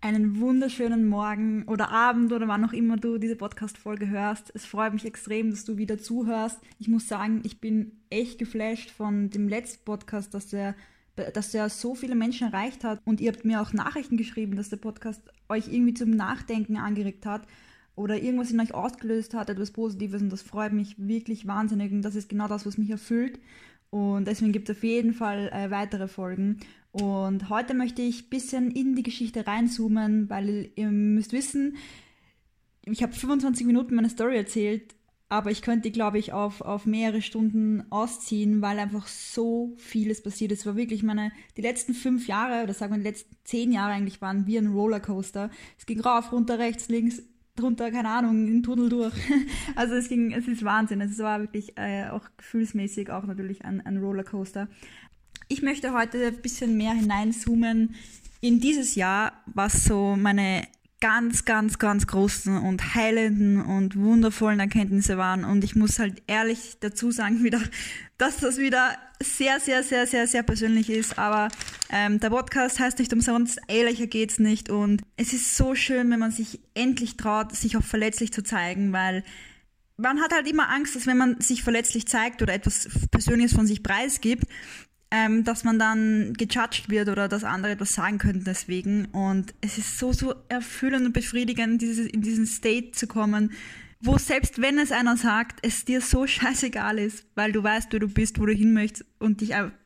Einen wunderschönen Morgen oder Abend oder wann auch immer du diese Podcast-Folge hörst. Es freut mich extrem, dass du wieder zuhörst. Ich muss sagen, ich bin echt geflasht von dem letzten Podcast, dass der so viele Menschen erreicht hat. Und ihr habt mir auch Nachrichten geschrieben, dass der Podcast euch irgendwie zum Nachdenken angeregt hat oder irgendwas in euch ausgelöst hat, etwas Positives. Und das freut mich wirklich wahnsinnig. Und das ist genau das, was mich erfüllt. Und deswegen gibt es auf jeden Fall weitere Folgen. Und heute möchte ich ein bisschen in die Geschichte reinzoomen, weil ihr müsst wissen, ich habe 25 Minuten meine Story erzählt, aber ich könnte die, glaube ich, auf mehrere Stunden ausziehen, weil einfach so vieles passiert ist. Es war wirklich die letzten 5 Jahre, oder sagen wir die letzten 10 Jahre eigentlich, waren wie ein Rollercoaster. Es ging rauf, runter, rechts, links, drunter, keine Ahnung, in den Tunnel durch. Also es ist Wahnsinn. Es war wirklich auch gefühlsmäßig auch natürlich ein Rollercoaster. Ich möchte heute ein bisschen mehr hineinzoomen in dieses Jahr, was so meine ganz, ganz, ganz großen und heilenden und wundervollen Erkenntnisse waren. Und ich muss halt ehrlich dazu sagen wieder, dass das wieder sehr, sehr, sehr, sehr, sehr persönlich ist. Aber der Podcast heißt nicht umsonst, ehrlicher geht's nicht. Und es ist so schön, wenn man sich endlich traut, sich auch verletzlich zu zeigen, weil man hat halt immer Angst, dass wenn man sich verletzlich zeigt oder etwas Persönliches von sich preisgibt, dass man dann gejudged wird oder dass andere etwas sagen könnten deswegen. Und es ist so, so erfüllend und befriedigend, in diesen State zu kommen, wo selbst wenn es einer sagt, es dir so scheißegal ist, weil du weißt, wer du bist, wo du hin möchtest und dich einfach,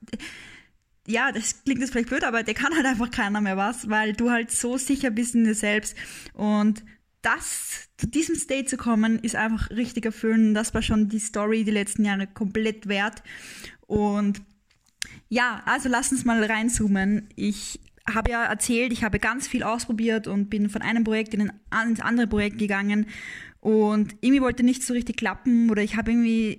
ja, das klingt jetzt vielleicht blöd, aber dir kann halt einfach keiner mehr was, weil du halt so sicher bist in dir selbst. Und zu diesem State zu kommen, ist einfach richtig erfüllend. Das war schon die Story die letzten Jahre komplett wert. Und ja, also lass uns mal reinzoomen. Ich habe ja erzählt, ich habe ganz viel ausprobiert und bin von einem Projekt ins andere Projekt gegangen und irgendwie wollte nicht so richtig klappen oder ich habe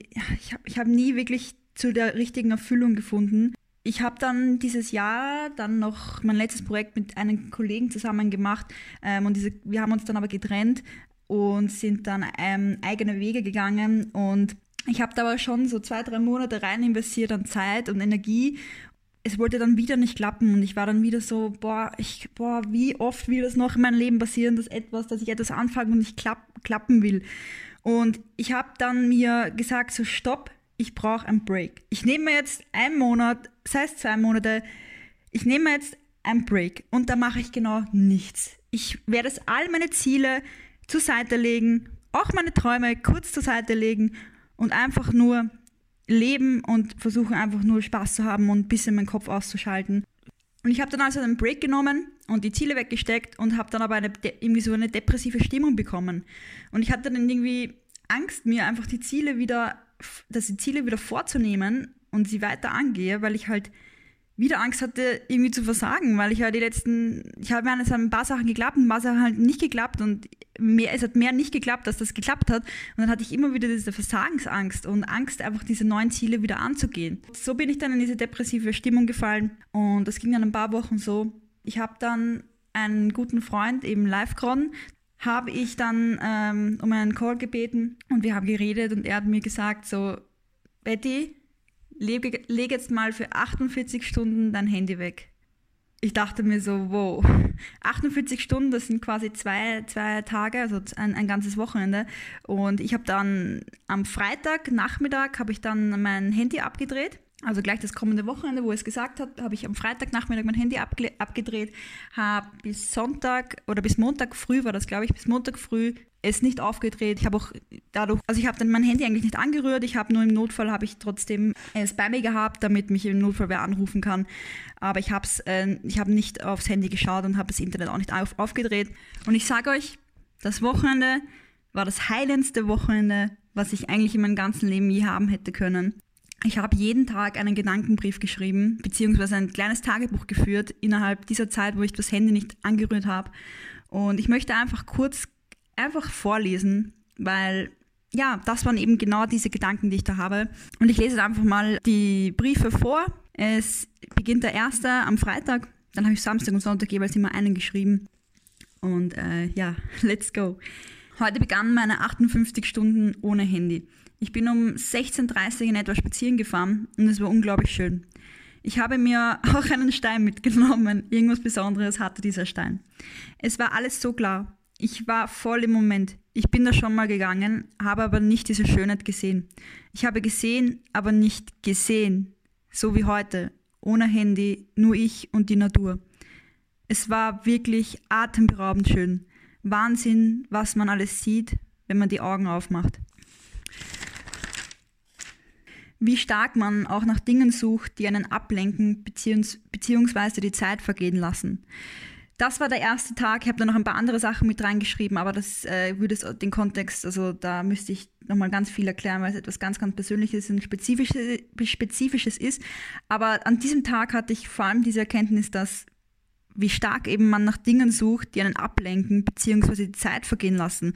nie wirklich zu der richtigen Erfüllung gefunden. Ich habe dann dieses Jahr dann noch mein letztes Projekt mit einem Kollegen zusammen gemacht und wir haben uns dann aber getrennt und sind dann eigene Wege gegangen und ich habe da aber schon so 2-3 Monate rein investiert an Zeit und Energie. Es wollte dann wieder nicht klappen und ich war dann wieder so, wie oft will das noch in meinem Leben passieren, dass ich etwas anfange und nicht klappen will. Und ich habe dann mir gesagt, so stopp, ich brauche einen Break. Ich nehme mir jetzt einen Monat, sei es 2 Monate, ich nehme mir jetzt einen Break und da mache ich genau nichts. Ich werde jetzt all meine Ziele zur Seite legen, auch meine Träume kurz zur Seite legen und einfach nur leben und versuchen einfach nur Spaß zu haben und ein bisschen meinen Kopf auszuschalten. Und ich habe dann also einen Break genommen und die Ziele weggesteckt und habe dann aber irgendwie so eine depressive Stimmung bekommen. Und ich hatte dann irgendwie Angst, mir einfach die Ziele wieder vorzunehmen und sie weiter angehe, weil ich halt wieder Angst hatte, irgendwie zu versagen, weil ich halt es haben ein paar Sachen geklappt und ein paar Sachen halt nicht geklappt und es hat mehr nicht geklappt, als das geklappt hat. Und dann hatte ich immer wieder diese Versagensangst und Angst, einfach diese neuen Ziele wieder anzugehen. So bin ich dann in diese depressive Stimmung gefallen und das ging dann ein paar Wochen so. Ich habe dann einen guten Freund, eben Livecron, habe ich dann um einen Call gebeten und wir haben geredet und er hat mir gesagt so, Betty, leg jetzt mal für 48 Stunden dein Handy weg. Ich dachte mir so, wow, 48 Stunden, das sind quasi 2 Tage, also ein ganzes Wochenende. Und ich habe dann am Freitagnachmittag habe ich dann mein Handy abgedreht. Also gleich das kommende Wochenende, wo er es gesagt hat, habe ich am Freitagnachmittag mein Handy abgedreht, habe bis Montag früh war das, glaube ich, bis Montag früh es nicht aufgedreht. Ich habe dann mein Handy eigentlich nicht angerührt. Ich habe nur im Notfall, habe ich trotzdem es bei mir gehabt, damit mich im Notfall wer anrufen kann. Aber ich habe nicht aufs Handy geschaut und habe das Internet auch nicht aufgedreht. Und ich sage euch, das Wochenende war das heilendste Wochenende, was ich eigentlich in meinem ganzen Leben je haben hätte können. Ich habe jeden Tag einen Gedankenbrief geschrieben, beziehungsweise ein kleines Tagebuch geführt innerhalb dieser Zeit, wo ich das Handy nicht angerührt habe. Und ich möchte einfach vorlesen, weil ja, das waren eben genau diese Gedanken, die ich da habe. Und ich lese einfach mal die Briefe vor. Es beginnt der erste am Freitag, dann habe ich Samstag und Sonntag jeweils immer einen geschrieben. Und let's go. Heute begannen meine 58 Stunden ohne Handy. Ich bin um 16:30 Uhr in etwa spazieren gefahren und es war unglaublich schön. Ich habe mir auch einen Stein mitgenommen. Irgendwas Besonderes hatte dieser Stein. Es war alles so klar. Ich war voll im Moment. Ich bin da schon mal gegangen, habe aber nicht diese Schönheit gesehen. Ich habe gesehen, aber nicht gesehen. So wie heute. Ohne Handy, nur ich und die Natur. Es war wirklich atemberaubend schön. Wahnsinn, was man alles sieht, wenn man die Augen aufmacht. Wie stark man auch nach Dingen sucht, die einen ablenken beziehungsweise die Zeit vergehen lassen. Das war der erste Tag. Ich habe da noch ein paar andere Sachen mit reingeschrieben, aber das würde den Kontext, also da müsste ich nochmal ganz viel erklären, weil es etwas ganz, ganz Persönliches und Spezifisches ist. Aber an diesem Tag hatte ich vor allem diese Erkenntnis, dass wie stark eben man nach Dingen sucht, die einen ablenken beziehungsweise die Zeit vergehen lassen.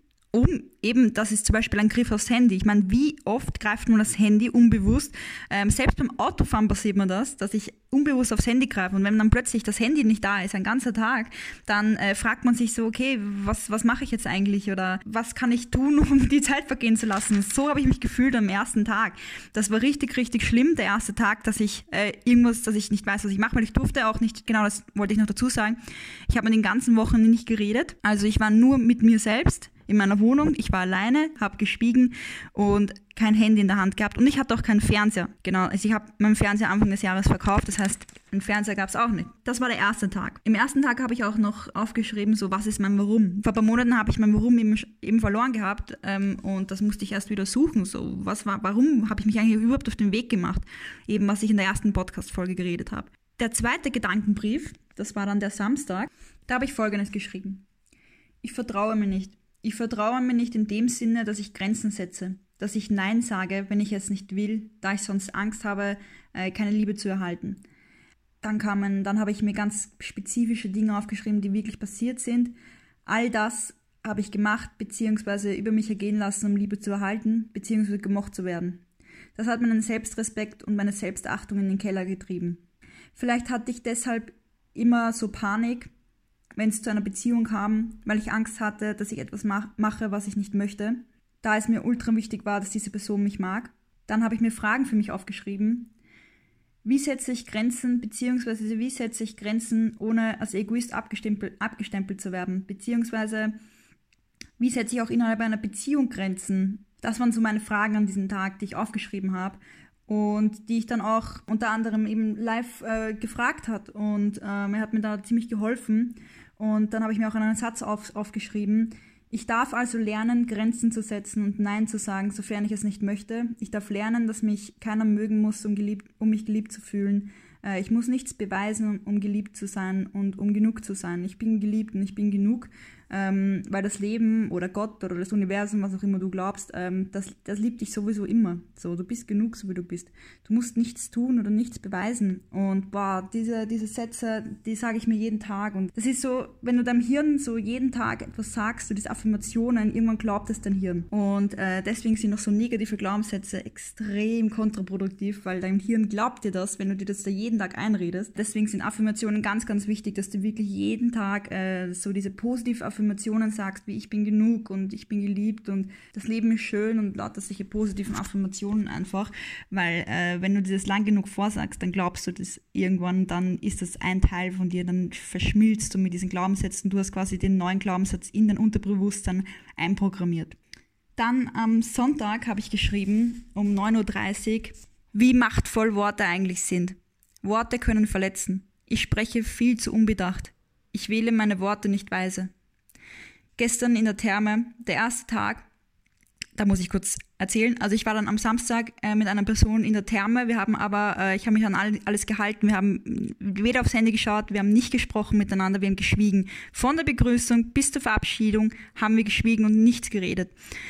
Das ist zum Beispiel ein Griff aufs Handy. Ich meine, wie oft greift man das Handy unbewusst? Selbst beim Autofahren passiert mir das, dass ich unbewusst aufs Handy greife. Und wenn dann plötzlich das Handy nicht da ist, ein ganzer Tag, dann fragt man sich so, okay, was mache ich jetzt eigentlich? Oder was kann ich tun, um die Zeit vergehen zu lassen? So habe ich mich gefühlt am ersten Tag. Das war richtig, richtig schlimm, der erste Tag, dass ich dass ich nicht weiß, was ich mache, weil ich durfte auch nicht, genau das wollte ich noch dazu sagen, ich habe mit den ganzen Wochen nicht geredet. Also ich war nur mit mir selbst in meiner Wohnung. Ich war alleine, habe geschwiegen und kein Handy in der Hand gehabt. Und ich hatte auch keinen Fernseher. Genau, also ich habe meinen Fernseher Anfang des Jahres verkauft. Das heißt, einen Fernseher gab es auch nicht. Das war der erste Tag. Im ersten Tag habe ich auch noch aufgeschrieben, so was ist mein Warum. Vor ein paar Monaten habe ich mein Warum eben verloren gehabt und das musste ich erst wieder suchen. So, warum habe ich mich eigentlich überhaupt auf den Weg gemacht? Eben, was ich in der ersten Podcast-Folge geredet habe. Der zweite Gedankenbrief, das war dann der Samstag, da habe ich Folgendes geschrieben. Ich vertraue mir nicht. Ich vertraue mir nicht in dem Sinne, dass ich Grenzen setze, dass ich Nein sage, wenn ich es nicht will, da ich sonst Angst habe, keine Liebe zu erhalten. Dann habe ich mir ganz spezifische Dinge aufgeschrieben, die wirklich passiert sind. All das habe ich gemacht, beziehungsweise über mich ergehen lassen, um Liebe zu erhalten, beziehungsweise gemocht zu werden. Das hat meinen Selbstrespekt und meine Selbstachtung in den Keller getrieben. Vielleicht hatte ich deshalb immer so Panik, wenn es zu einer Beziehung kam, weil ich Angst hatte, dass ich etwas mache, was ich nicht möchte. Da es mir ultra wichtig war, dass diese Person mich mag. Dann habe ich mir Fragen für mich aufgeschrieben. Wie setze ich Grenzen, beziehungsweise wie setze ich Grenzen, ohne als Egoist abgestempelt zu werden? Beziehungsweise wie setze ich auch innerhalb einer Beziehung Grenzen? Das waren so meine Fragen an diesem Tag, die ich aufgeschrieben habe. Und die ich dann auch unter anderem eben live gefragt hat. Und er hat mir da ziemlich geholfen. Und dann habe ich mir auch einen Satz aufgeschrieben. Ich darf also lernen, Grenzen zu setzen und Nein zu sagen, sofern ich es nicht möchte. Ich darf lernen, dass mich keiner mögen muss, um mich geliebt zu fühlen. Ich muss nichts beweisen, um geliebt zu sein und um genug zu sein. Ich bin geliebt und ich bin genug, weil das Leben oder Gott oder das Universum, was auch immer du glaubst, das liebt dich sowieso immer. So, du bist genug, so wie du bist. Du musst nichts tun oder nichts beweisen. Und diese Sätze, die sage ich mir jeden Tag. Und das ist so, wenn du deinem Hirn so jeden Tag etwas sagst, so diese Affirmationen, irgendwann glaubt es dein Hirn. Und deswegen sind auch so negative Glaubenssätze extrem kontraproduktiv, weil dein Hirn glaubt dir das, wenn du dir das da jeden Tag einredest. Deswegen sind Affirmationen ganz, ganz wichtig, dass du wirklich jeden Tag so diese positive Affirmationen sagst, wie ich bin genug und ich bin geliebt und das Leben ist schön und lauter solche positiven Affirmationen einfach, weil wenn du dir das lang genug vorsagst, dann glaubst du das irgendwann, dann ist das ein Teil von dir, dann verschmilzt du mit diesen Glaubenssätzen, du hast quasi den neuen Glaubenssatz in dein Unterbewusstsein einprogrammiert. Dann am Sonntag habe ich geschrieben, um 9:30 Uhr, wie machtvoll Worte eigentlich sind. Worte können verletzen. Ich spreche viel zu unbedacht. Ich wähle meine Worte nicht weise. Gestern in der Therme, der erste Tag, da muss ich kurz erzählen. Also ich war dann am Samstag mit einer Person in der Therme. Ich habe mich an alles gehalten. Wir haben weder aufs Handy geschaut, wir haben nicht gesprochen miteinander, wir haben geschwiegen. Von der Begrüßung bis zur Verabschiedung haben wir geschwiegen und nichts geredet.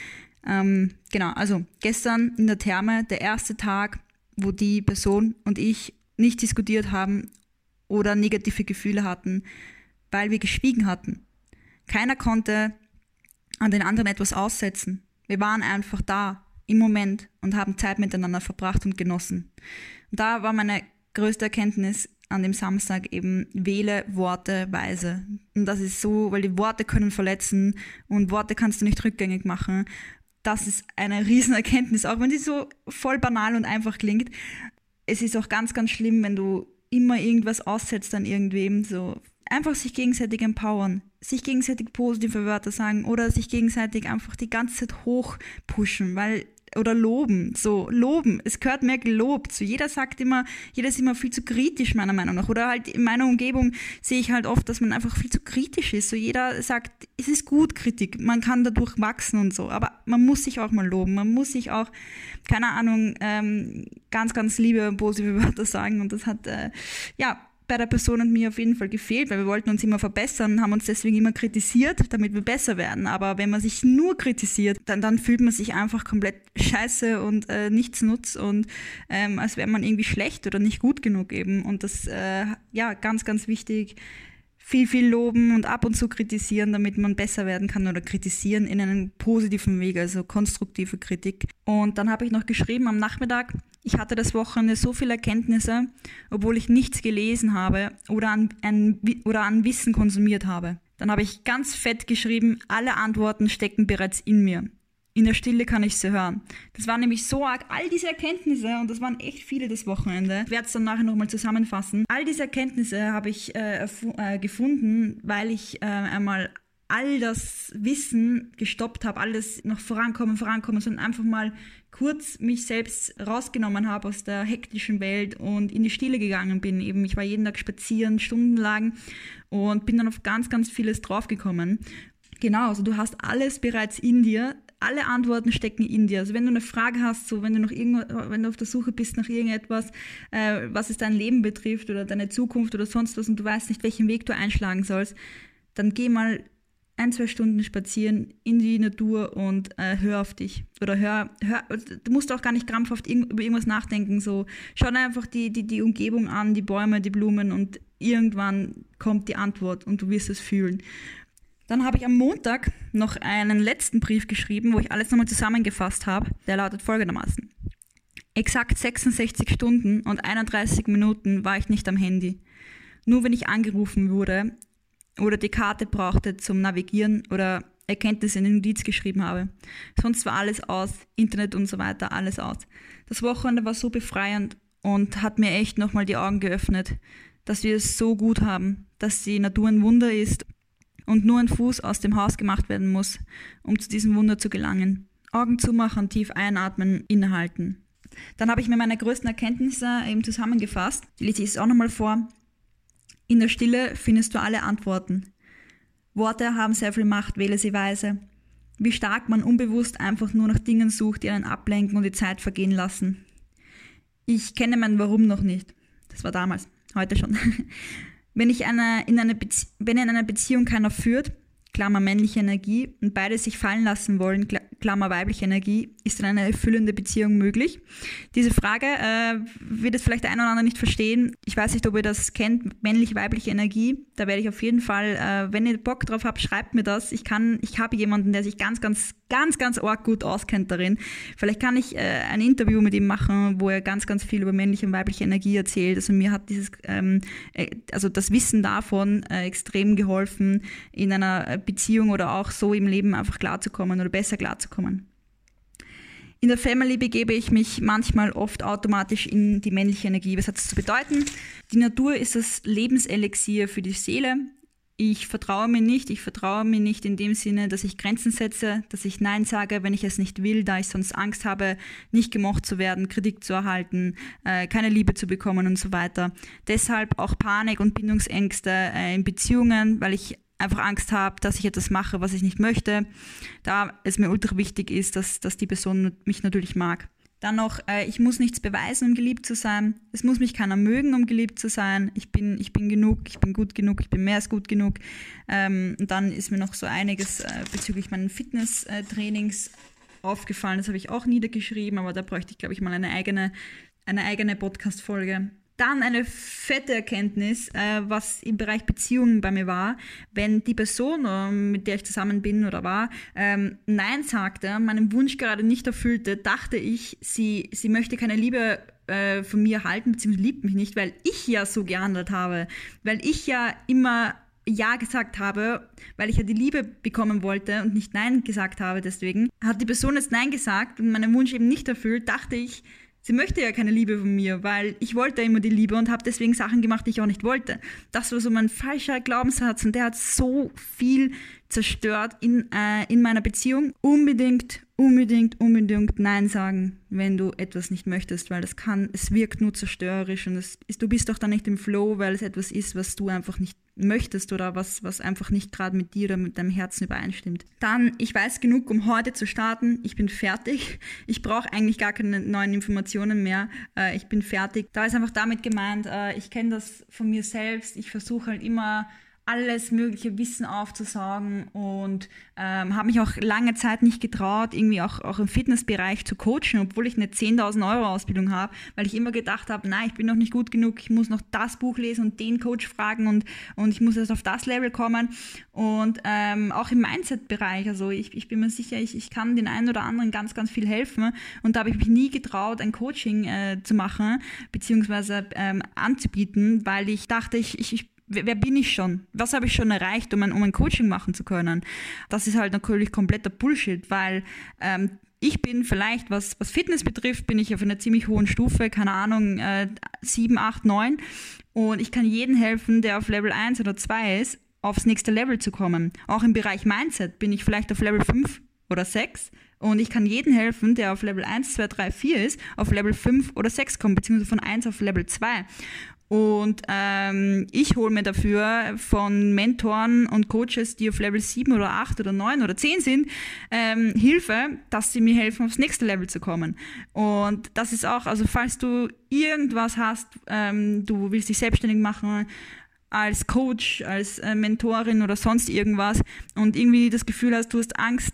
Genau, also gestern in der Therme, der erste Tag, wo die Person und ich nicht diskutiert haben oder negative Gefühle hatten, weil wir geschwiegen hatten. Keiner konnte an den anderen etwas aussetzen. Wir waren einfach da im Moment und haben Zeit miteinander verbracht und genossen. Und da war meine größte Erkenntnis an dem Samstag eben, wähle Worte weise. Und das ist so, weil die Worte können verletzen und Worte kannst du nicht rückgängig machen. Das ist eine Riesenerkenntnis, auch wenn die so voll banal und einfach klingt. es ist auch ganz, ganz schlimm, wenn du immer irgendwas aussetzt an irgendwem, so einfach sich gegenseitig empowern, sich gegenseitig positive Wörter sagen oder sich gegenseitig einfach die ganze Zeit hochpushen, oder loben, es gehört mehr gelobt, so jeder ist immer viel zu kritisch meiner Meinung nach, oder halt in meiner Umgebung sehe ich halt oft, dass man einfach viel zu kritisch ist, so jeder sagt, es ist gut Kritik, man kann dadurch wachsen und so, aber man muss sich auch mal loben, man muss sich auch, keine Ahnung, ganz, ganz liebe und positive Wörter sagen und das hat, bei der Person und mir auf jeden Fall gefehlt, weil wir wollten uns immer verbessern und haben uns deswegen immer kritisiert, damit wir besser werden. Aber wenn man sich nur kritisiert, dann fühlt man sich einfach komplett scheiße und nichts nutzt und als wäre man irgendwie schlecht oder nicht gut genug eben. Und das, ganz, ganz wichtig, viel loben und ab und zu kritisieren, damit man besser werden kann oder kritisieren in einem positiven Weg, also konstruktive Kritik. Und dann habe ich noch geschrieben am Nachmittag, ich hatte das Wochenende so viele Erkenntnisse, obwohl ich nichts gelesen habe oder an Wissen konsumiert habe. Dann habe ich ganz fett geschrieben, alle Antworten stecken bereits in mir. In der Stille kann ich sie hören. Das war nämlich so arg, all diese Erkenntnisse, und das waren echt viele das Wochenende, ich werde es dann nachher nochmal zusammenfassen. All diese Erkenntnisse habe ich gefunden, weil ich einmal all das Wissen gestoppt habe, alles noch vorankommen, sondern einfach mal kurz mich selbst rausgenommen habe aus der hektischen Welt und in die Stille gegangen bin. Eben, ich war jeden Tag spazieren, stundenlang und bin dann auf ganz, ganz vieles draufgekommen. Genau, also du hast alles bereits in dir, alle Antworten stecken in dir. Also wenn du eine Frage hast, so wenn du auf der Suche bist nach irgendetwas, was es dein Leben betrifft oder deine Zukunft oder sonst was und du weißt nicht, welchen Weg du einschlagen sollst, dann geh mal 1-2 Stunden spazieren in die Natur und hör auf dich. Oder du musst auch gar nicht krampfhaft über irgendwas nachdenken. So, schau dir einfach die Umgebung an, die Bäume, die Blumen und irgendwann kommt die Antwort und du wirst es fühlen. Dann habe ich am Montag noch einen letzten Brief geschrieben, wo ich alles nochmal zusammengefasst habe. Der lautet folgendermaßen. Exakt 66 Stunden und 31 Minuten war ich nicht am Handy. Nur wenn ich angerufen wurde oder die Karte brauchte zum Navigieren oder Erkenntnisse in den Notiz geschrieben habe. Sonst war alles aus, Internet und so weiter, alles aus. Das Wochenende war so befreiend und hat mir echt nochmal die Augen geöffnet, dass wir es so gut haben, dass die Natur ein Wunder ist und nur ein Fuß aus dem Haus gemacht werden muss, um zu diesem Wunder zu gelangen. Augen zumachen, tief einatmen, innehalten. Dann habe ich mir meine größten Erkenntnisse eben zusammengefasst. Die lese ich jetzt auch nochmal vor. In der Stille findest du alle Antworten. Worte haben sehr viel Macht, wähle sie weise. Wie stark man unbewusst einfach nur nach Dingen sucht, die einen ablenken und die Zeit vergehen lassen. Ich kenne mein Warum noch nicht. Das war damals, heute schon. Wenn in einer Beziehung keiner führt, Klammer männliche Energie, und beide sich fallen lassen wollen, Klammer weibliche Energie, ist dann eine erfüllende Beziehung möglich? Diese Frage wird es vielleicht der eine oder andere nicht verstehen. Ich weiß nicht, ob ihr das kennt, männlich-weibliche Energie. Da werde ich auf jeden Fall, wenn ihr Bock drauf habt, schreibt mir das. Ich habe jemanden, der sich ganz arg gut auskennt darin. Vielleicht kann ich ein Interview mit ihm machen, wo er ganz, ganz viel über männliche und weibliche Energie erzählt. Also mir hat das Wissen davon extrem geholfen, in einer Beziehung oder auch so im Leben einfach klarzukommen oder besser klarzukommen. In der Family begebe ich mich manchmal oft automatisch in die männliche Energie. Was hat das zu bedeuten? Die Natur ist das Lebenselixier für die Seele. Ich vertraue mir nicht in dem Sinne, dass ich Grenzen setze, dass ich Nein sage, wenn ich es nicht will, da ich sonst Angst habe, nicht gemocht zu werden, Kritik zu erhalten, keine Liebe zu bekommen und so weiter. Deshalb auch Panik und Bindungsängste in Beziehungen, weil ich einfach Angst habe, dass ich etwas mache, was ich nicht möchte, da es mir ultra wichtig ist, dass die Person mich natürlich mag. Dann noch, ich muss nichts beweisen, um geliebt zu sein. Es muss mich keiner mögen, um geliebt zu sein. Ich bin genug, ich bin gut genug, ich bin mehr als gut genug. Und dann ist mir noch so einiges bezüglich meinen Fitnesstrainings aufgefallen. Das habe ich auch niedergeschrieben, aber da bräuchte ich, glaube ich, mal eine eigene Podcast-Folge. Dann eine fette Erkenntnis, was im Bereich Beziehungen bei mir war. Wenn die Person, mit der ich zusammen bin oder war, Nein sagte, meinen Wunsch gerade nicht erfüllte, dachte ich, sie möchte keine Liebe von mir halten, beziehungsweise liebt mich nicht, weil ich ja so gehandelt habe. Weil ich ja immer Ja gesagt habe, weil ich ja die Liebe bekommen wollte und nicht Nein gesagt habe. Deswegen hat die Person jetzt Nein gesagt und meinen Wunsch eben nicht erfüllt, dachte ich, Sie möchte ja keine Liebe von mir, weil ich wollte immer die Liebe und habe deswegen Sachen gemacht, die ich auch nicht wollte. Das war so mein falscher Glaubenssatz und der hat so viel zerstört in meiner Beziehung. Unbedingt Nein sagen, wenn du etwas nicht möchtest, weil es wirkt nur zerstörerisch und du bist doch dann nicht im Flow, weil es etwas ist, was du einfach nicht möchtest oder was einfach nicht gerade mit dir oder mit deinem Herzen übereinstimmt. Dann, ich weiß genug, um heute zu starten. Ich bin fertig. Ich brauche eigentlich gar keine neuen Informationen mehr. Ich bin fertig. Da ist einfach damit gemeint, ich kenne das von mir selbst. Ich versuche halt immer alles mögliche Wissen aufzusaugen und habe mich auch lange Zeit nicht getraut, irgendwie auch im Fitnessbereich zu coachen, obwohl ich eine 10.000 Euro Ausbildung habe, weil ich immer gedacht habe, nein, ich bin noch nicht gut genug, ich muss noch das Buch lesen und den Coach fragen und ich muss erst auf das Level kommen und auch im Mindset-Bereich, also ich bin mir sicher, ich kann den einen oder anderen ganz, ganz viel helfen und da habe ich mich nie getraut, ein Coaching zu machen, beziehungsweise anzubieten, weil ich dachte, wer bin ich schon? Was habe ich schon erreicht, um ein Coaching machen zu können? Das ist halt natürlich kompletter Bullshit, weil ich bin vielleicht, was Fitness betrifft, bin ich auf einer ziemlich hohen Stufe, keine Ahnung, 7, 8, 9 und ich kann jedem helfen, der auf Level 1 oder 2 ist, aufs nächste Level zu kommen. Auch im Bereich Mindset bin ich vielleicht auf Level 5 oder 6 und ich kann jedem helfen, der auf Level 1, 2, 3, 4 ist, auf Level 5 oder 6 kommt, beziehungsweise von 1 auf Level 2. Und ich hole mir dafür von Mentoren und Coaches, die auf Level 7 oder 8 oder 9 oder 10 sind, Hilfe, dass sie mir helfen, aufs nächste Level zu kommen. Und das ist auch, also falls du irgendwas hast, du willst dich selbstständig machen, als Coach, als Mentorin oder sonst irgendwas und irgendwie das Gefühl hast, du hast Angst,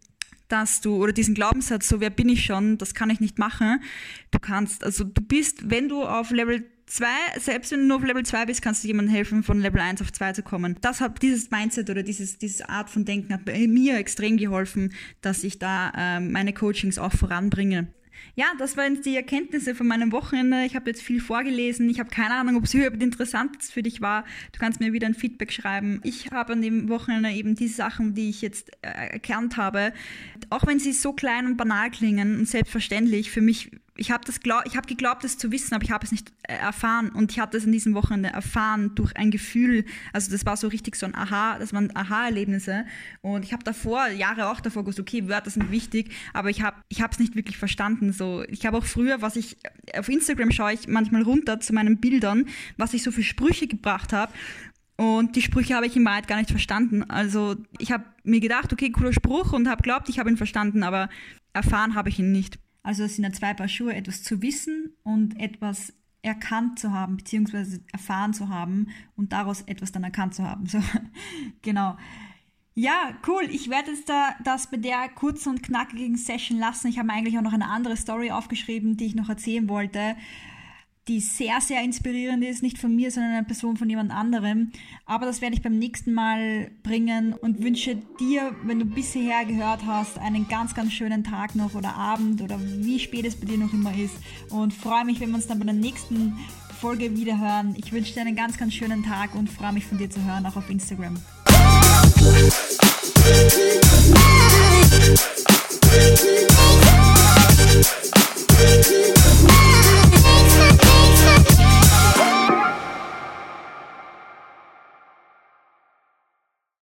dass du, oder diesen Glaubenssatz, so wer bin ich schon, das kann ich nicht machen. Du bist, wenn du auf Level 2, selbst wenn du nur auf Level 2 bist, kannst du jemandem helfen, von Level 1 auf 2 zu kommen. Dieses Mindset oder diese Art von Denken hat mir extrem geholfen, dass ich da meine Coachings auch voranbringe. Ja, das waren jetzt die Erkenntnisse von meinem Wochenende. Ich habe jetzt viel vorgelesen. Ich habe keine Ahnung, ob es überhaupt interessant für dich war. Du kannst mir wieder ein Feedback schreiben. Ich habe an dem Wochenende eben die Sachen, die ich jetzt erkannt habe, auch wenn sie so klein und banal klingen und selbstverständlich für mich. Ich habe geglaubt, es zu wissen, aber ich habe es nicht erfahren. Und ich habe das in diesem Wochenende erfahren durch ein Gefühl. Also das war so richtig so das waren Aha-Erlebnisse. Und ich habe Jahre auch davor gewusst, okay, Wörter sind wichtig, aber ich habe es nicht wirklich verstanden. So, ich habe auch früher, auf Instagram schaue ich manchmal runter zu meinen Bildern, was ich so für Sprüche gebracht habe. Und die Sprüche habe ich in Wahrheit gar nicht verstanden. Also ich habe mir gedacht, okay, cooler Spruch und habe geglaubt, ich habe ihn verstanden, aber erfahren habe ich ihn nicht. Also es sind ja zwei Paar Schuhe, etwas zu wissen und etwas erkannt zu haben, beziehungsweise erfahren zu haben und daraus etwas dann erkannt zu haben. So, genau. Ja, cool. Ich werde jetzt das bei der kurzen und knackigen Session lassen. Ich habe mir eigentlich auch noch eine andere Story aufgeschrieben, die ich noch erzählen wollte, die sehr, sehr inspirierend ist, nicht von mir, sondern einer Person von jemand anderem. Aber das werde ich beim nächsten Mal bringen und wünsche dir, wenn du bis hierher gehört hast, einen ganz, ganz schönen Tag noch oder Abend oder wie spät es bei dir noch immer ist und freue mich, wenn wir uns dann bei der nächsten Folge wieder hören. Ich wünsche dir einen ganz, ganz schönen Tag und freue mich von dir zu hören, auch auf Instagram.